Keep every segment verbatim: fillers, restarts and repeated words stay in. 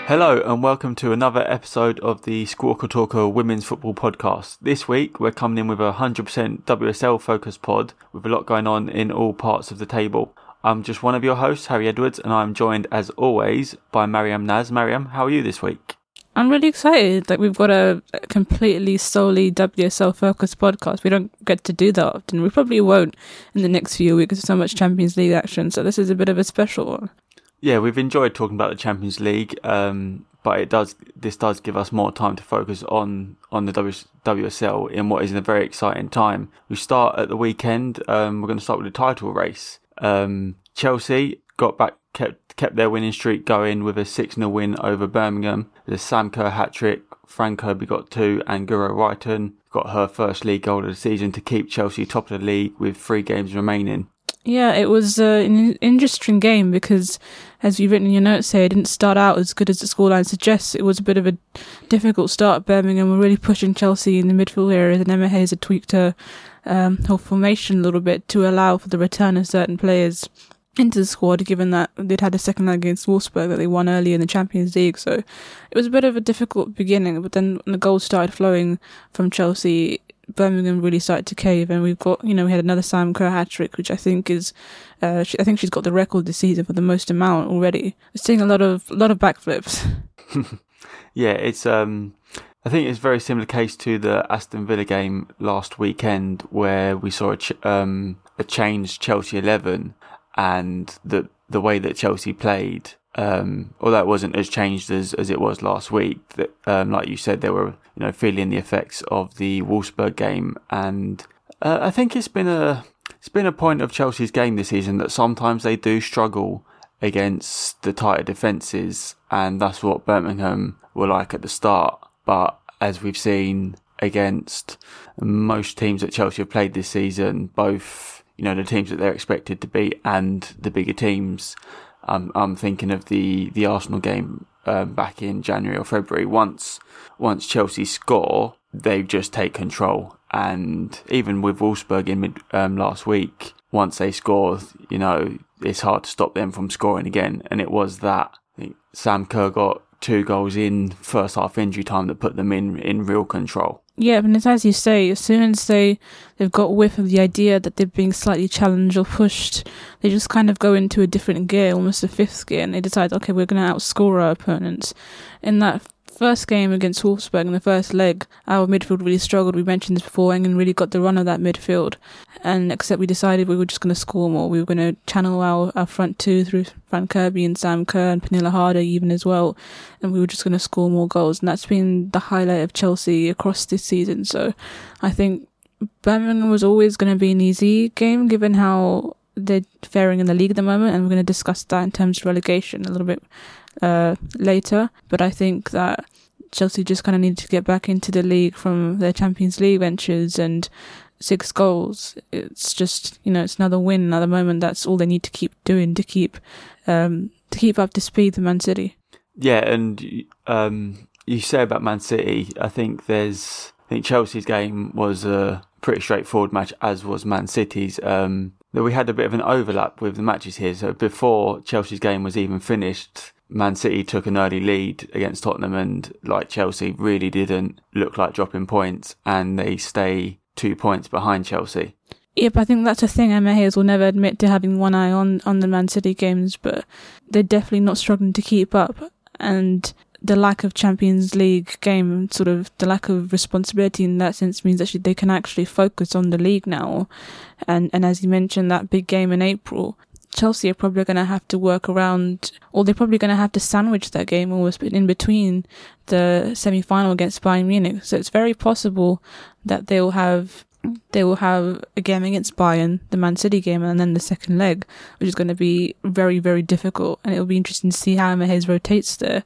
Hello and welcome to another episode of the Squawker Talker Women's Football Podcast. This week we're coming in with a one hundred percent W S L focused pod with a lot going on in all parts of the table. I'm just one of your hosts, Harry Edwards, and I'm joined as always by Mariam Naz. Mariam, how are you this week? I'm really excited that we've got a completely solely W S L focused podcast. We don't get to do that often. We probably won't in the next few weeks. There's so much Champions League action, so this is a bit of a special one. Yeah, we've enjoyed talking about the Champions League, um, but it does this does give us more time to focus on on the W S L in what is a very exciting time. We start at the weekend. Um, we're going to start with the title race. Um, Chelsea got back, kept kept their winning streak going with a six nil win over Birmingham. The Sam Kerr hat trick. Fran Kirby got two, and Guro Reiten got her first league goal of the season to keep Chelsea top of the league with three games remaining. Yeah, it was uh, an interesting game because, as you've written in your notes here, it didn't start out as good as the scoreline suggests. It was a bit of a difficult start. Birmingham were really pushing Chelsea in the midfield area, and Emma Hayes had tweaked her, um, her formation a little bit to allow for the return of certain players into the squad, given that they'd had a second leg against Wolfsburg that they won early in the Champions League. So it was a bit of a difficult beginning, but then when the goals started flowing from Chelsea, Birmingham really started to cave, and we've got, you know, we had another Sam Kerr hat-trick, which I think is, uh, she, I think she's got the record this season for the most amount already. We're seeing a lot of, a lot of backflips. Yeah, it's, um, I think it's a very similar case to the Aston Villa game last weekend where we saw a, ch- um, a changed Chelsea eleven, and the, the way that Chelsea played, um, although it wasn't as changed as, as it was last week, that, um, like you said, they were, you know, feeling the effects of the Wolfsburg game, and uh, I think it's been a it's been a point of Chelsea's game this season that sometimes they do struggle against the tighter defences, and that's what Birmingham were like at the start. But as we've seen against most teams that Chelsea have played this season, both, you know, the teams that they're expected to beat and the bigger teams. Um, I'm thinking of the, the Arsenal game um, back in January or February. Once once Chelsea score, they just take control. And even with Wolfsburg in mid, um, last week, once they score, you know, it's hard to stop them from scoring again. And it was that. I think Sam Kerr got two goals in first half injury time that put them in, in real control. Yeah, and it's as you say, as soon as they, they've got whiff of the idea that they're being slightly challenged or pushed, they just kind of go into a different gear, almost a fifth gear, and they decide, okay, we're going to outscore our opponents. In that first game against Wolfsburg, in the first leg, our midfield really struggled. We mentioned this before, Engen really got the run of that midfield, and except we decided we were just going to score more. We were going to channel our, our front two through Fran Kirby and Sam Kerr and Pernilla Harder even as well, and we were just going to score more goals, and that's been the highlight of Chelsea across this season. So I think Birmingham was always going to be an easy game given how they're faring in the league at the moment, and we're going to discuss that in terms of relegation a little bit uh, later. But I think that Chelsea just kind of needed to get back into the league from their Champions League ventures, and six goals, it's just, you know, it's another win at the moment. That's all they need to keep doing to keep um, to keep up to speed with Man City. Yeah, and um, you say about Man City, I think there's, I think Chelsea's game was a pretty straightforward match, as was Man City's. Um, that we had a bit of an overlap with the matches here. So before Chelsea's game was even finished, Man City took an early lead against Tottenham, and like Chelsea, really didn't look like dropping points, and they stay two points behind Chelsea. Yep, I think that's a thing. Emma Hayes will never admit to having one eye on, on the Man City games, but they're definitely not struggling to keep up. And the lack of Champions League game, sort of the lack of responsibility in that sense, means that they can actually focus on the league now. And and as you mentioned, that big game in April, Chelsea are probably going to have to work around, or they're probably going to have to sandwich that game almost in between the semi-final against Bayern Munich. So it's very possible that they'll have they will have a game against Bayern, the Man City game, and then the second leg, which is going to be very, very difficult. And it'll be interesting to see how Emma Hayes rotates there.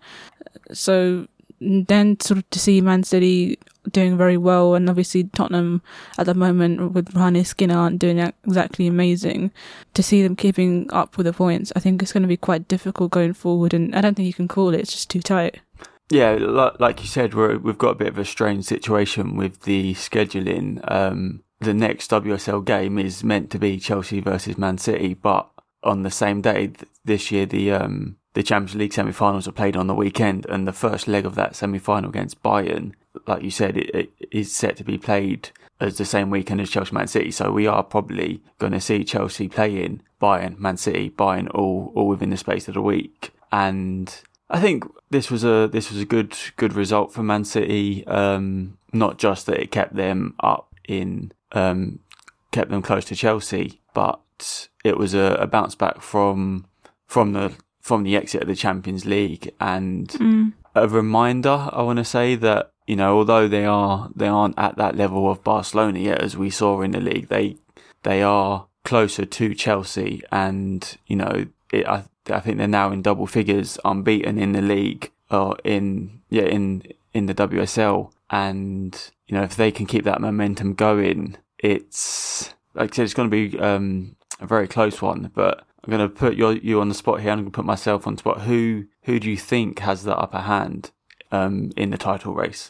So then sort of to see Man City doing very well, and obviously Tottenham at the moment with Raheem Skinner aren't doing exactly amazing, to see them keeping up with the points, I think it's going to be quite difficult going forward, and I don't think you can call it, it's just too tight. Yeah, like you said, we're, we've got a bit of a strange situation with the scheduling. Um, the next W S L game is meant to be Chelsea versus Man City, but on the same day th- this year, the um, the Champions League semi-finals are played on the weekend, and the first leg of that semi-final against Bayern, like you said, it, it is set to be played as the same weekend as Chelsea Man City. So we are probably going to see Chelsea playing Bayern, Man City, Bayern all all within the space of the week. And I think this was a this was a good good result for Man City. Um, not just that it kept them up in um, kept them close to Chelsea, but it was a, a bounce back from from the from the exit of the Champions League, and mm. a reminder, I want to say, that, you know, although they are they aren't at that level of Barcelona yet, as we saw in the league, they they are closer to Chelsea, and, you know, it, I I think they're now in double figures, unbeaten in the league, or in yeah in in the W S L, and, you know, if they can keep that momentum going, it's, like I said, it's going to be um, a very close one. But I'm going to put you you on the spot here. I'm going to put myself on the spot. Who who do you think has the upper hand um, in the title race?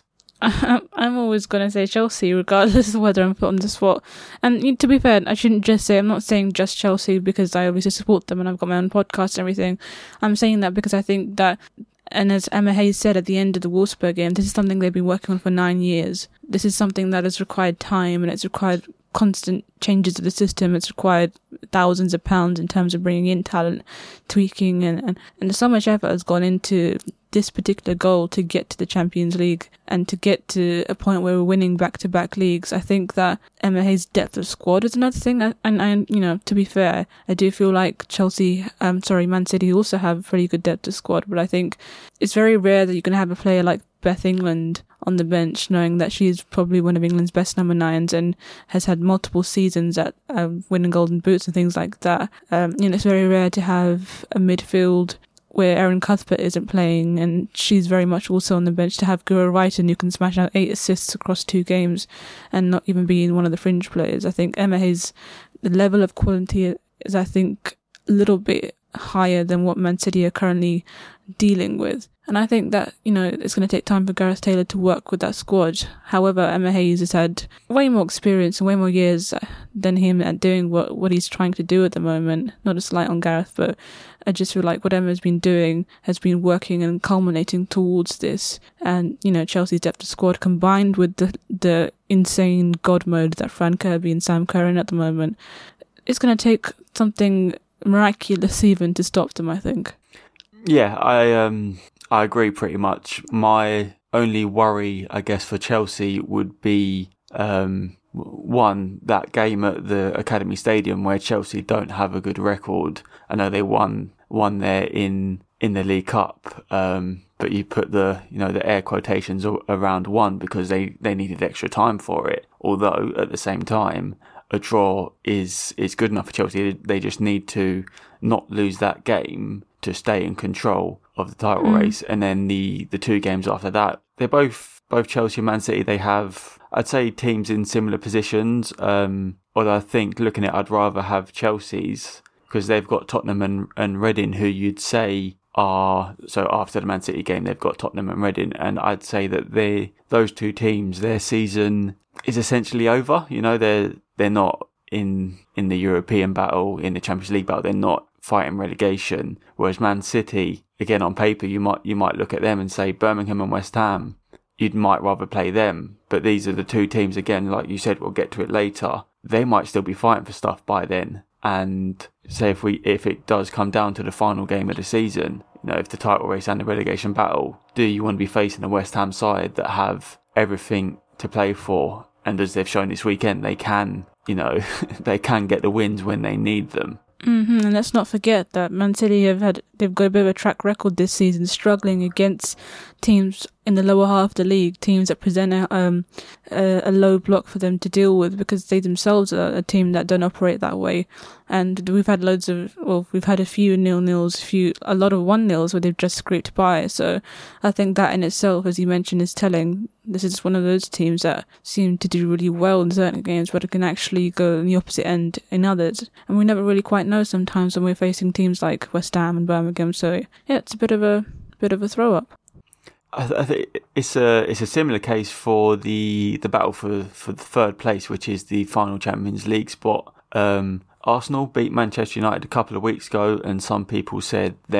I'm always going to say Chelsea, regardless of whether I'm put on the spot. And to be fair, I shouldn't just say, I'm not saying just Chelsea because I obviously support them and I've got my own podcast and everything. I'm saying that because I think that, and as Emma Hayes said at the end of the Wolfsburg game, this is something they've been working on for nine years. This is something that has required time, and it's required constant changes of the system. It's required thousands of pounds in terms of bringing in talent, tweaking, and, and, and so much effort has gone into this particular goal to get to the Champions League and to get to a point where we're winning back-to-back leagues. I think that Emma Hayes' depth of squad is another thing. And, and, you know, to be fair, I do feel like Chelsea, um, sorry, Man City also have pretty good depth of squad, but I think it's very rare that you're going to have a player like Beth England on the bench, knowing that she's probably one of England's best number nines and has had multiple seasons at um, winning golden boots and things like that. Um, you know, it's very rare to have a midfield where Erin Cuthbert isn't playing, and she's very much also on the bench, to have Gura Wrighton, who can smash out eight assists across two games and not even being one of the fringe players. I think Emma Hayes, the level of quality is, I think, a little bit higher than what Man City are currently dealing with. And I think that, you know, it's going to take time for Gareth Taylor to work with that squad. However, Emma Hayes has had way more experience and way more years than him at doing what, what he's trying to do at the moment. Not a slight on Gareth, but I just feel like what Emma's been doing has been working and culminating towards this. And, you know, Chelsea's depth of squad combined with the the insane god mode that Fran Kirby and Sam Kerr are in at the moment, it's going to take something miraculous even to stop them, I think. Yeah, I um I agree pretty much. My only worry, I guess, for Chelsea would be um one, that game at the Academy Stadium where Chelsea don't have a good record. I know they won won there in in the League Cup, um, but you put the you know the air quotations around one because they, they needed extra time for it. Although at the same time, a draw is is good enough for Chelsea. They just need to not lose that game to stay in control of the title mm. race. And then the, the two games after that, they're both both Chelsea and Man City. They have, I'd say, teams in similar positions. Um, although I think looking at it, I'd rather have Chelsea's because they've got Tottenham and, and Reading, who you'd say are, so after the Man City game, they've got Tottenham and Reading. And I'd say that they those two teams, their season is essentially over. You know, they're they're not in in the European battle, in the Champions League battle. They're not fighting relegation. Whereas Man City, again, on paper, you might you might look at them and say Birmingham and West Ham, you'd might rather play them. But these are the two teams, again, like you said, we'll get to it later. They might still be fighting for stuff by then. And say if we if it does come down to the final game of the season, you know, if the title race and the relegation battle, do you want to be facing a West Ham side that have everything to play for? And as they've shown this weekend, they can, you know, they can get the wins when they need them. Mm-hmm. And let's not forget that Man City have had, they've got a bit of a track record this season, struggling against teams in the lower half of the league, teams that present a, um, a, a low block for them to deal with, because they themselves are a team that don't operate that way. And we've had loads of, well, we've had a few nil-nils, a few, a lot of one-nils where they've just scraped by. So I think that in itself, as you mentioned, is telling. This is one of those teams that seem to do really well in certain games, but it can actually go in the opposite end in others. And we never really quite know sometimes when we're facing teams like West Ham and Birmingham. So yeah, it's a bit of a bit of a throw up. I, th- I think it's a it's a similar case for the the battle for for the third place, which is the final Champions League spot. Um, Arsenal beat Manchester United a couple of weeks ago, and some people said then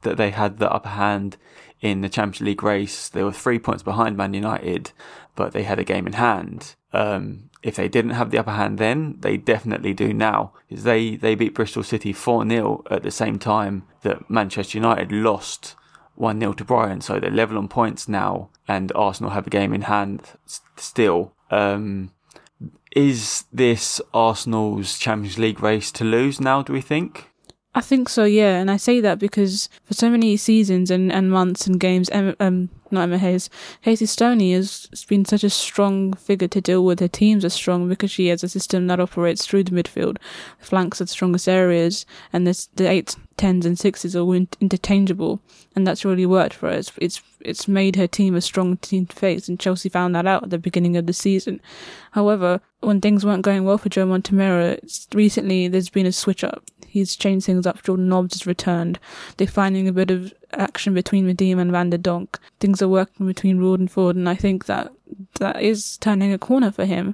that they had the upper hand in the Champions League race. They were three points behind Man United, but they had a game in hand. Um, if they didn't have the upper hand then, they definitely do now. Because they, they beat Bristol City four nil at the same time that Manchester United lost one nil to Brighton. So they're level on points now, and Arsenal have a game in hand still. Um, is this Arsenal's Champions League race to lose now, do we think? I think so, yeah, and I say that because for so many seasons and, and months and games, um, not Emma Hayes, Casey Stoney has been such a strong figure to deal with. Her teams are strong because she has a system that operates through the midfield. The flanks are the strongest areas, and this, the eights, tens and sixes are all interchangeable, and that's really worked for her. It's, it's, it's made her team a strong team to face, and Chelsea found that out at the beginning of the season. However, when things weren't going well for Joe Montemurro, recently there's been a switch up. He's changed things up. Jordan Nobbs has returned. They're finding a bit of action between Medina and Van der Donk. Things are working between Roord and Ford, and I think that that is turning a corner for him.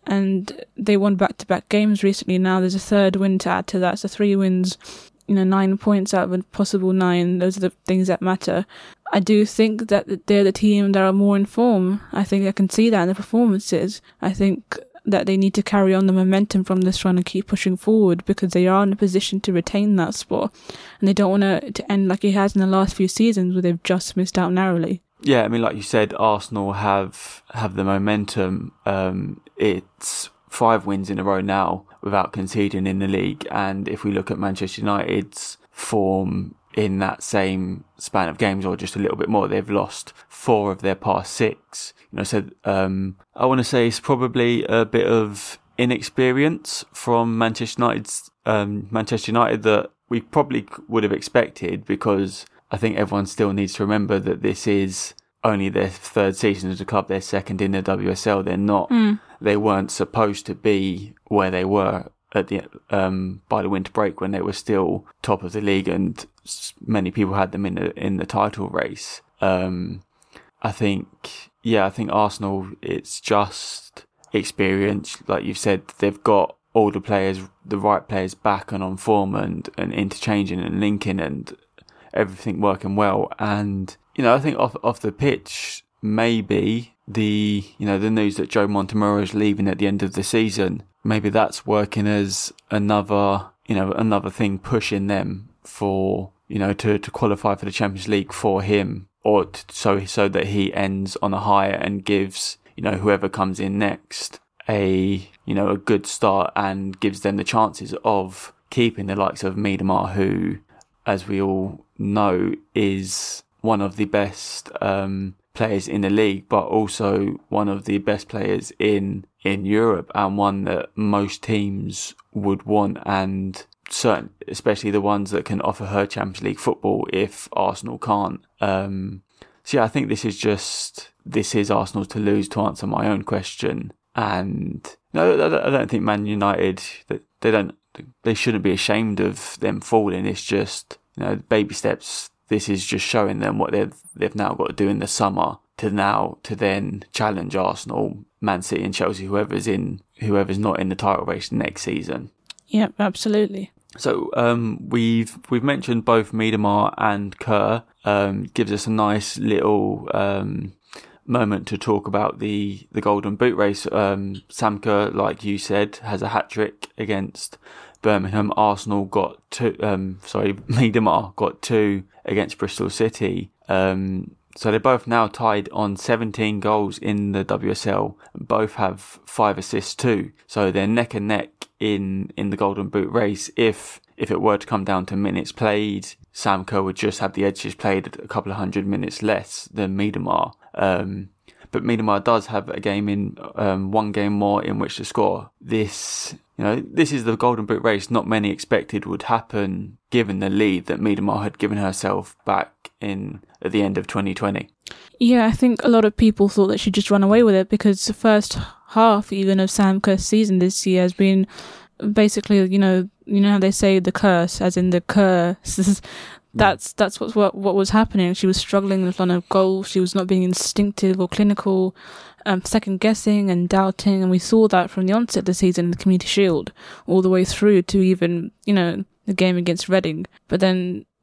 And they won back-to-back games recently. Now there's a third win to add to that. So three wins, you know, nine points out of a possible nine. Those are the things that matter. I do think that they're the team that are more in form. I think I can see that in the performances. I think that they need to carry on the momentum from this run and keep pushing forward, because they are in a position to retain that spot, and they don't want to to end like it has in the last few seasons where they've just missed out narrowly. Yeah, I mean, like you said, Arsenal have have the momentum. Um, it's five wins in a row now without conceding in the league, and if we look at Manchester United's form in that same span of games, or just a little bit more, they've lost four of their past six. You know, so um, I want to say it's probably a bit of inexperience from Manchester United's um, Manchester United that we probably would have expected, because I think everyone still needs to remember that this is only their third season as a club. They're second in the W S L. They're not. Mm. They weren't supposed to be where they were at the um, by the winter break, when they were still top of the league, and many people had them in the in the title race. Um, I think, yeah, I think Arsenal, it's just experience. Like you've said, they've got all the players, the right players back and on form, and, and interchanging and linking and everything working well. And, you know, I think off off the pitch, maybe the, you know, the news that Joe Montemurro is leaving at the end of the season, maybe that's working as another, you know, another thing pushing them for, you know, to, to qualify for the Champions League for him, or to, so so that he ends on a high and gives, you know, whoever comes in next a, you know, a good start, and gives them the chances of keeping the likes of Miedema, who, as we all know, is one of the best um, players in the league, but also one of the best players in in Europe, and one that most teams would want, and certain, especially the ones that can offer her Champions League football if Arsenal can't. Um, so yeah, I think this is just, this is Arsenal to lose, to answer my own question. And no, I don't think Man United, they don't, they shouldn't be ashamed of them falling. It's just, you know, baby steps. This is just showing them what they've they've now got to do in the summer to now to then challenge Arsenal, Man City, and Chelsea, whoever's in whoever's not in the title race next season. Yep, absolutely. So um, we've we've mentioned both Miedema and Kerr. Um, gives us a nice little um, moment to talk about the, the Golden Boot race. Um, Sam Kerr, like you said, has a hat trick against Birmingham. Arsenal got two. Um, sorry, Miedema got two against Bristol City. Um, so they're both now tied on seventeen goals in the W S L. Both have five assists too. So they're neck and neck in, in the Golden Boot race. If if it were to come down to minutes played, Sam Kerr would just have the edge. He's played a couple of hundred minutes less than Miedema. Um, but Miedema does have a game in um, one game more in which to score. This, you know, this is the Golden Boot race not many expected would happen, given the lead that Miedema had given herself back in at the end of twenty twenty. Yeah, I think a lot of people thought that she'd just run away with it, because the first half even of Sam Kerr's season this year has been basically, you know, you know how they say the curse, as in the curse. That's that's what's, what what was happening. She was struggling with on a goal. She was not being instinctive or clinical, um, second guessing and doubting, and we saw that from the onset of the season in the Community Shield, all the way through to even, you know, the game against Reading. But then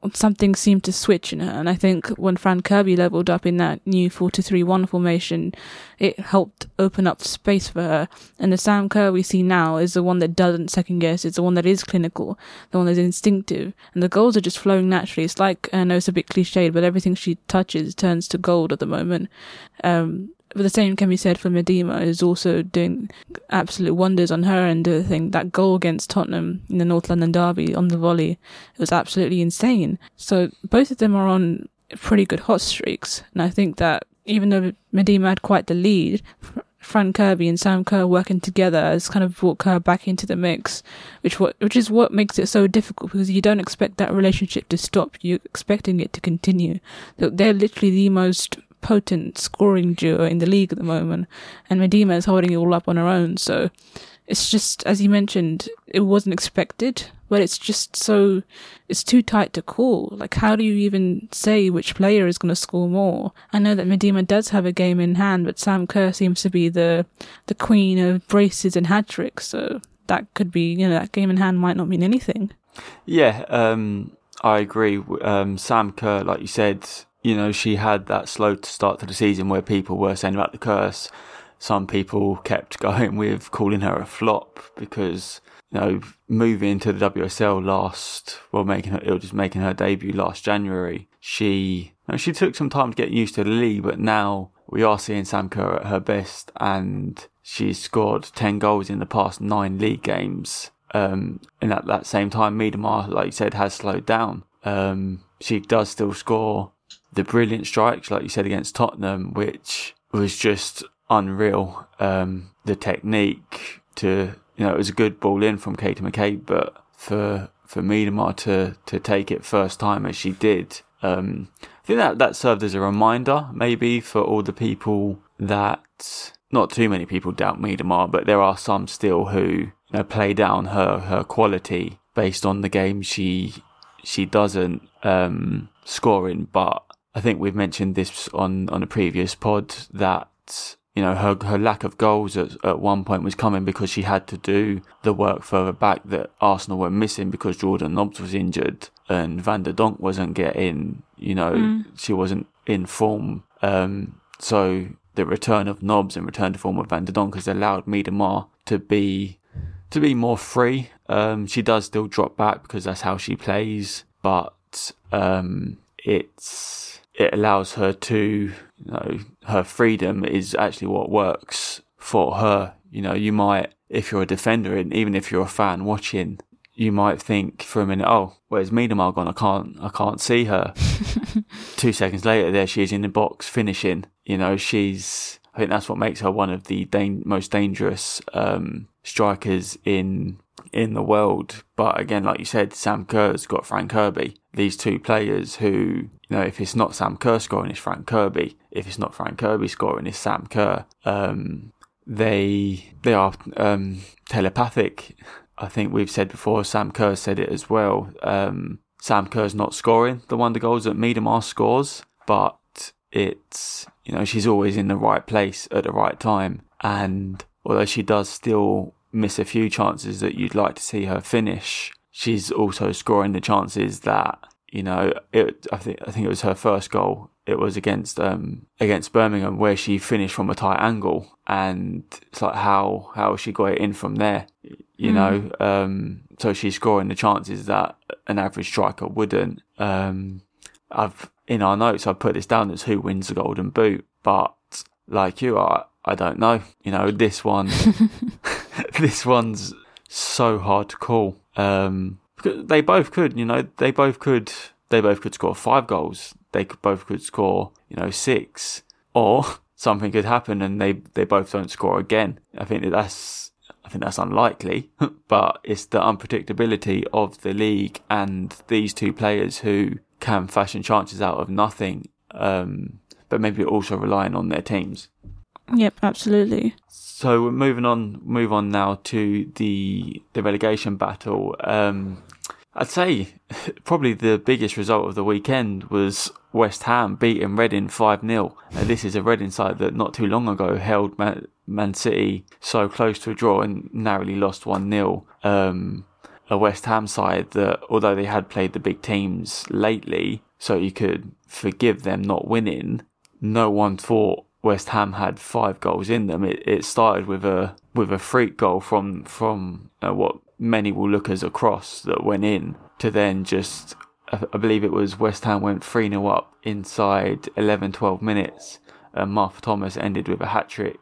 something seemed to switch in her. And I think when Fran Kirby leveled up in that new four two three one formation, it helped open up space for her. And the Sam Kerr we see now is the one that doesn't second guess. It's the one that is clinical, the one that's instinctive. And the goals are just flowing naturally. It's like, I know it's a bit cliched, but everything she touches turns to gold at the moment. Um, But the same can be said for Miedema, who's also doing absolute wonders on her end of the thing. That goal against Tottenham in the North London derby on the volley, it was absolutely insane. So both of them are on pretty good hot streaks. And I think that even though Miedema had quite the lead, Fran Kirby and Sam Kerr working together has kind of brought Kerr back into the mix, which what which is what makes it so difficult, because you don't expect that relationship to stop. You're expecting it to continue. They're literally the most potent scoring duo in the league at the moment, and Miedema is holding it all up on her own. So it's just, as you mentioned, it wasn't expected, but it's just so, it's too tight to call. Like, how do you even say which player is going to score more? I know that Miedema does have a game in hand, but Sam Kerr seems to be the the queen of braces and hat tricks, so that could be, you know, that game in hand might not mean anything. Yeah, um, I agree. Um, Sam Kerr, like you said, you know, she had that slow start to the season where people were saying about the curse. Some people kept going with calling her a flop because, you know, moving to the W S L last, well, making her, it was just making her debut last January. She, you know, she took some time to get used to the league, but now we are seeing Sam Kerr at her best, and she's scored ten goals in the past nine league games. Um, and at that same time, Miedema, like you said, has slowed down. Um, she does still score the brilliant strikes, like you said, against Tottenham, which was just unreal. Um, the technique to, you know, it was a good ball in from Katie McCabe, but for for Miedema to, to take it first time as she did, um, I think that, that served as a reminder, maybe, for all the people that, not too many people doubt Miedema, but there are some still who, you know, play down her, her quality based on the game she she doesn't um, score in. But I think we've mentioned this on, on a previous pod that, you know, her her lack of goals at, at one point was coming because she had to do the work further back that Arsenal were missing because Jordan Nobbs was injured and Van der Donk wasn't getting, you know, mm. she wasn't in form. Um, so the return of Nobbs and return to form of Van der Donk has allowed Miedema to be to be more free. Um, she does still drop back because that's how she plays, but um, it's it allows her to, you know, her freedom is actually what works for her. You know, you might, if you're a defender and even if you're a fan watching, you might think for a minute, oh, where's Miedema gone? I can't, I can't see her. Two seconds later, there she is in the box finishing. You know, she's, I think that's what makes her one of the da- most dangerous um, strikers in in the world. But again, like you said, Sam Kerr's got Fran Kirby. These two players who, you know, if it's not Sam Kerr scoring, it's Fran Kirby. If it's not Fran Kirby scoring, it's Sam Kerr. Um, they they are um, telepathic. I think we've said before, Sam Kerr said it as well. Um, Sam Kerr's not scoring the wonder goals that Miedema scores, but it's, you know, she's always in the right place at the right time. And although she does still miss a few chances that you'd like to see her finish, she's also scoring the chances that, you know, it, I think I think it was her first goal. It was against um against Birmingham where she finished from a tight angle, and it's like how how she got it in from there, you mm. know. Um, so she's scoring the chances that an average striker wouldn't. Um, I've in our notes I've put this down as who wins the Golden Boot, but like you, I I don't know. You know, this one this one's so hard to call. Um, because they both could, you know, they both could, they both could score five goals. They could both could score, you know, six, or something could happen and they, they both don't score again. I think that that's, I think that's unlikely, but it's the unpredictability of the league and these two players who can fashion chances out of nothing, um, but maybe also relying on their teams. Yep, absolutely. So we're moving on, move on now to the the relegation battle. Um, I'd say probably the biggest result of the weekend was West Ham beating Reading five nil. Uh, this is a Reading side that not too long ago held Man, Man City so close to a draw and narrowly lost one nil um, a West Ham side that, although they had played the big teams lately, so you could forgive them not winning, no one thought West Ham had five goals in them. It it started with a with a freak goal from from you know, what many will look as a cross that went in, to then just, I believe it was West Ham went three nil up inside eleven twelve minutes, and Martha Thomas ended with a hat-trick.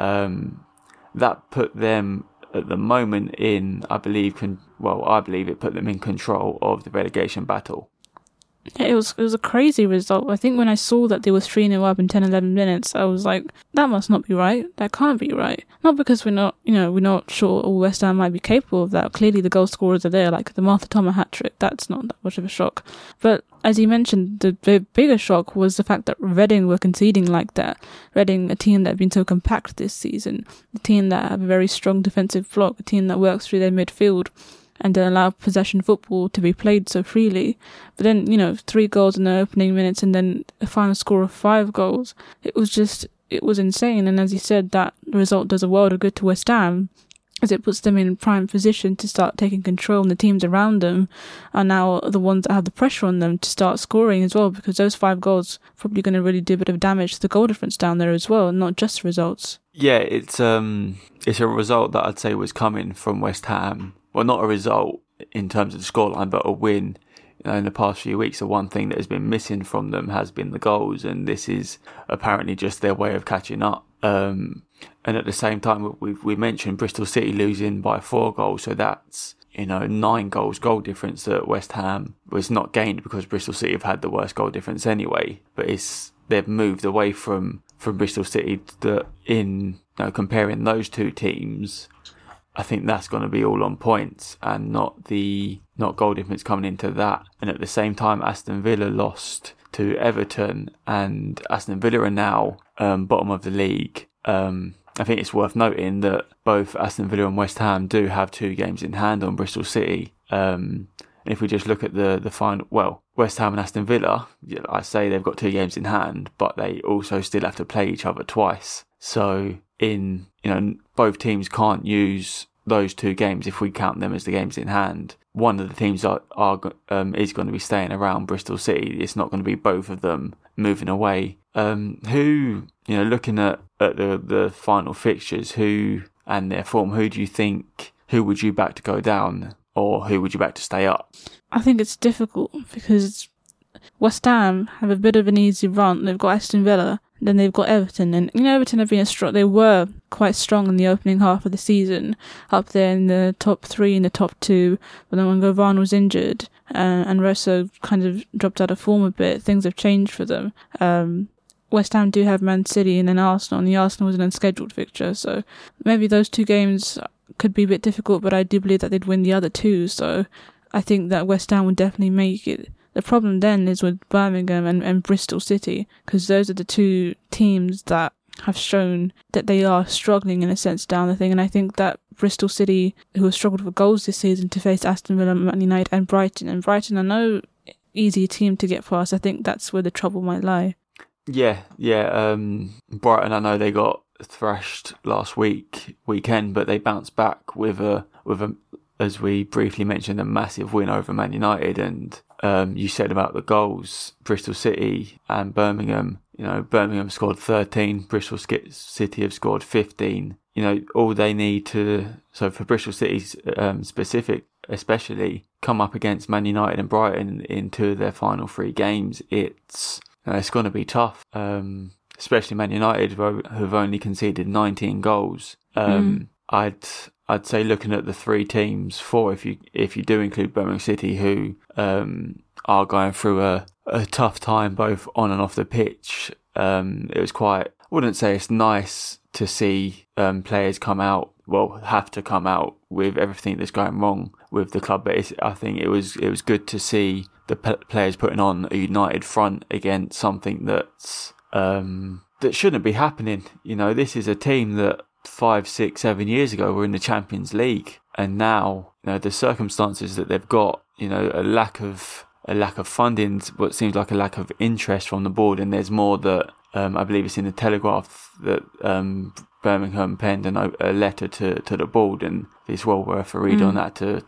Um, that put them at the moment in, I believe, con- well, I believe it put them in control of the relegation battle. Yeah, it was it was a crazy result. I think when I saw that they were three nil up in ten eleven minutes, I was like, that must not be right. That can't be right. Not because we're not, you know, we're not sure all West Ham might be capable of that. Clearly the goal scorers are there, like the Martha Thomas hat-trick. That's not that much of a shock. But as you mentioned, the, the bigger shock was the fact that Reading were conceding like that. Reading, a team that had been so compact this season, a team that have a very strong defensive block, a team that works through their midfield, and then allow possession football to be played so freely. But then, you know, three goals in the opening minutes and then a final score of five goals. It was just, it was insane. And as you said, that result does a world of good to West Ham, as it puts them in prime position to start taking control, and the teams around them are now the ones that have the pressure on them to start scoring as well, because those five goals are probably going to really do a bit of damage to the goal difference down there as well, not just results. Yeah, it's um, it's a result that I'd say was coming from West Ham. Well, not a result in terms of the scoreline, but a win. You know, in the past few weeks, the one thing that has been missing from them has been the goals, and this is apparently just their way of catching up. Um, and at the same time, we've we mentioned Bristol City losing by four goals, so that's, you know, nine goals goal difference that West Ham was not gained, because Bristol City have had the worst goal difference anyway. But it's they've moved away from from Bristol City. That in, you know, comparing those two teams, I think that's going to be all on points and not the not goal difference coming into that. And at the same time, Aston Villa lost to Everton, and Aston Villa are now um, bottom of the league. Um, I think it's worth noting that both Aston Villa and West Ham do have two games in hand on Bristol City. Um, and if we just look at the the final, well, West Ham and Aston Villa, I say they've got two games in hand, but they also still have to play each other twice. So in, you know, both teams can't use those two games if we count them as the games in hand. One of the teams are, are um, is going to be staying around Bristol City. It's not going to be both of them moving away. Um, who, you know, looking at, at the, the final fixtures, who and their form, who do you think, who would you back to go down, or who would you back to stay up? I think it's difficult because West Ham have a bit of an easy run. They've got Aston Villa, then they've got Everton, and you know, Everton have been a strong. They were quite strong in the opening half of the season, up there in the top three, in the top two. But then when Govan was injured uh, and Rosso kind of dropped out of form a bit, things have changed for them. Um, West Ham do have Man City and then Arsenal, and the Arsenal was an unscheduled fixture, so maybe those two games could be a bit difficult. But I do believe that they'd win the other two, so I think that West Ham would definitely make it. The problem then is with Birmingham and, and Bristol City, because those are the two teams that have shown that they are struggling in a sense down the thing. And I think that Bristol City, who have struggled for goals this season, to face Aston Villa, Man United and Brighton. And Brighton are no easy team to get past. I think that's where the trouble might lie. Yeah, yeah. Um, Brighton, I know they got thrashed last week, weekend, but they bounced back with a, with a, as we briefly mentioned, a massive win over Man United. And Um, you said about the goals, Bristol City and Birmingham. You know, Birmingham scored thirteen, Bristol City have scored fifteen. You know, all they need to, so for Bristol City's um, specific, especially, come up against Man United and Brighton in two of their final three games, it's, you know, it's going to be tough. Um, especially Man United, who have only conceded nineteen goals. Um, mm. I'd I'd say, looking at the three teams, four if you if you do include Birmingham City, who um, are going through a, a tough time both on and off the pitch. Um, it was quite, I wouldn't say it's nice to see um, players come out, well, have to come out with everything that's going wrong with the club. But it's, I think it was it was good to see the p- players putting on a united front against something that's um, that shouldn't be happening. You know, this is a team that five, six, seven years ago were in the Champions League, and now, you know, the circumstances that they've got, you know, a lack of a lack of funding, what seems like a lack of interest from the board, and there's more that um, I believe it's in the Telegraph that um, Birmingham penned an, a letter to, to the board, and it's well worth a read mm. on that to to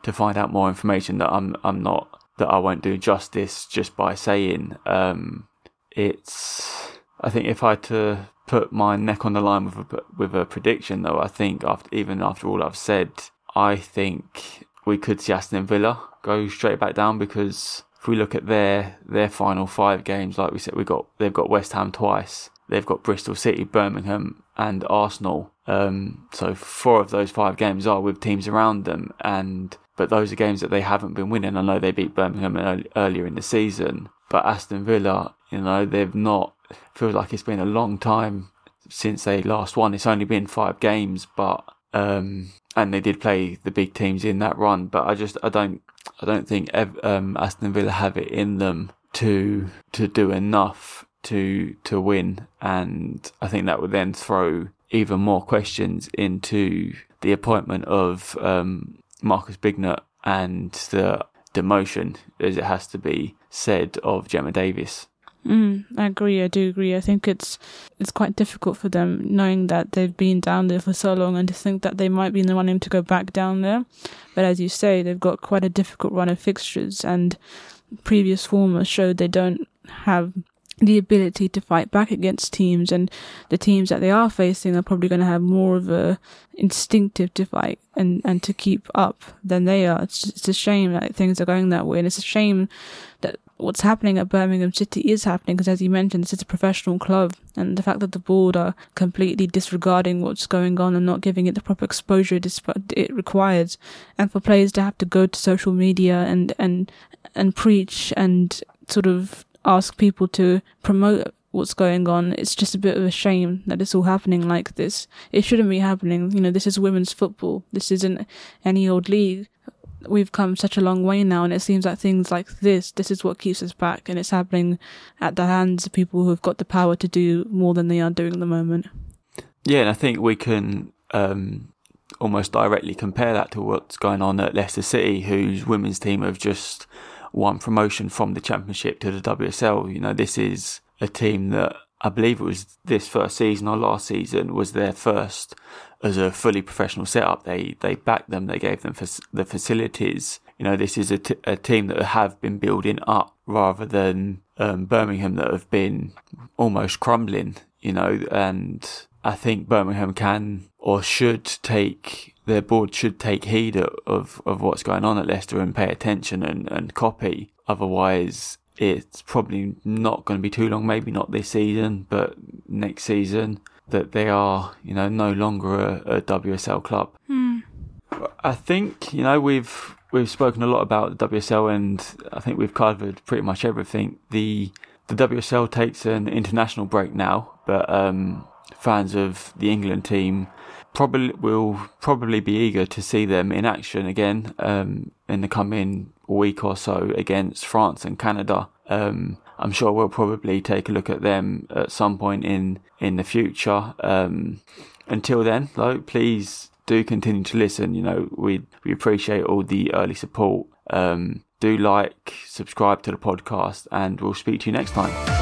to find out more information that I'm I'm not that I won't do justice just by saying. Um, it's I think if I had to put my neck on the line with a, with a prediction, though, I think after even after all I've said, I think we could see Aston Villa go straight back down, because if we look at their their final five games, like we said, we got they've got West Ham twice, they've got Bristol City, Birmingham, and Arsenal. Um, so four of those five games are with teams around them, and but those are games that they haven't been winning. I know they beat Birmingham early, earlier in the season, but Aston Villa, you know, they've not. Feels like it's been a long time since they last won. It's only been five games, but um, and they did play the big teams in that run. But I just I don't I don't think um, Aston Villa have it in them to to do enough to to win, and I think that would then throw even more questions into the appointment of um, Marcus Bignot and the demotion, as it has to be said, of Gemma Davies. Mm, I agree. I do agree. I think it's it's quite difficult for them, knowing that they've been down there for so long, and to think that they might be in the running to go back down there. But as you say, they've got quite a difficult run of fixtures, and previous form has showed they don't have the ability to fight back against teams, and the teams that they are facing are probably going to have more of a instinctive to fight and, and to keep up than they are. It's, it's a shame that things are going that way, and it's a shame that what's happening at Birmingham City is happening, because as you mentioned, this is a professional club, and the fact that the board are completely disregarding what's going on and not giving it the proper exposure it requires, and for players to have to go to social media and and and preach and sort of ask people to promote what's going on, it's just a bit of a shame that it's all happening like this. It shouldn't be happening. You know, this is women's football. This isn't any old league. We've come such a long way now, and it seems like things like this, this is what keeps us back, and it's happening at the hands of people who've got the power to do more than they are doing at the moment. Yeah, and I think we can um, almost directly compare that to what's going on at Leicester City, whose women's team have just won promotion from the Championship to the W S L. You know, this is a team that I believe it was this first season or last season was their first as a fully professional setup. They they backed them, they gave them f- the facilities. You know, this is a, t- a team that have been building up rather than um, Birmingham that have been almost crumbling, you know, and I think Birmingham can or should take, their board should take heed of, of what's going on at Leicester and pay attention and, and copy. Otherwise, it's probably not going to be too long, maybe not this season, but next season, that they are, you know, no longer a, a W S L club. Hmm. I think, you know, we've we've spoken a lot about the W S L, and I think we've covered pretty much everything. The the W S L takes an international break now, but um, fans of the England team probably will probably be eager to see them in action again um, in the coming week or so against France and Canada. Um, I'm sure we'll probably take a look at them at some point in, in the future. Um, until then, though, please do continue to listen. You know, we we appreciate all the early support. Um, do like, subscribe to the podcast, and we'll speak to you next time.